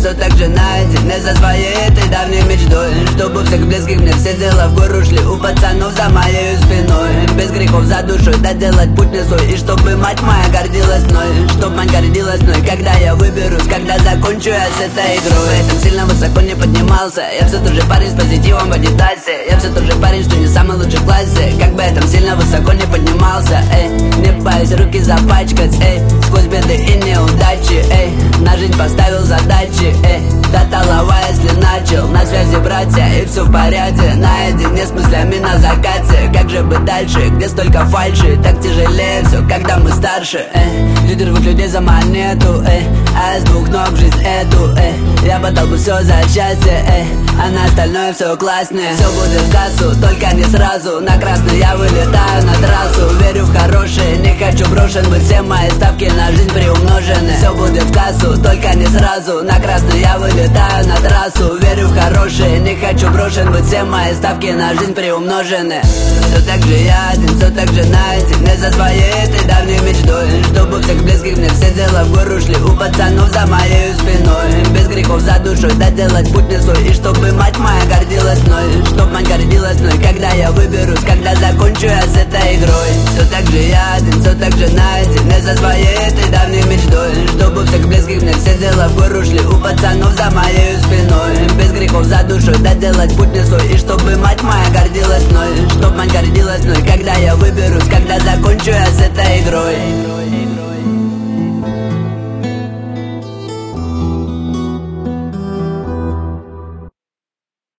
все так же наедине со своей этой давней мечтой, чтобы у всех близких мне все дела в гору шли, у пацанов за моей спиной. Без грехов за душой доделать путь не свой, и чтобы мать моя гордилась мной, чтоб мать гордилась мной, когда я выберусь, когда закончу я с этой игрой. Там сильно высоко не поднимался, я все тот же парень с позитивом в Адидасе, я все тот же парень, что не самый лучший в классе. Как бы я там сильно высоко не поднимался, не боюсь руки запачкать, сквозь беды и неудачи, на жизнь поставил задачи, до талова, если начал. На связи братья, и все в порядке, наедине с мыслями на закате. Как же быть дальше, где столько фальши, так тяжелее все, когда мы старше. Люди рвут людей за монету, а с двух ног в жизнь эту, я подал бы все за счастье, а на остальное все класснее. Все будет в кассу, только не сразу, на красный я вылетаю на трассу. Верю в хорошее, не хочу брошен быть, все мои ставки на жизнь приумножены. Все будет в кассу, только не сразу, на красный я вылетаю на трассу. Верю в хорошее, не хочу брошен быть, все мои ставки на жизнь приумножены. Все так же я один, все так же наедине со своей этой давней мечтой, чтобы у всех близких мне все дела в гору шли, у пацанов за моей спиной. Без грехов за душой доделать путь не свой, и чтобы мать моя гордилась мной, чтоб мать гордилась мной, когда я выберусь, когда закончу я с этой игрой. Все так же я один, все так же наедине со своей этой давней мечтой, чтобы у всех близких мне все дела в гору шли, у пацанов за моей спиной. Без грехов за душой доделать путь не свой, и чтобы мать моя гордилась мной, чтоб мать гордилась мной, когда я выберусь, когда закончу я с этой игрой.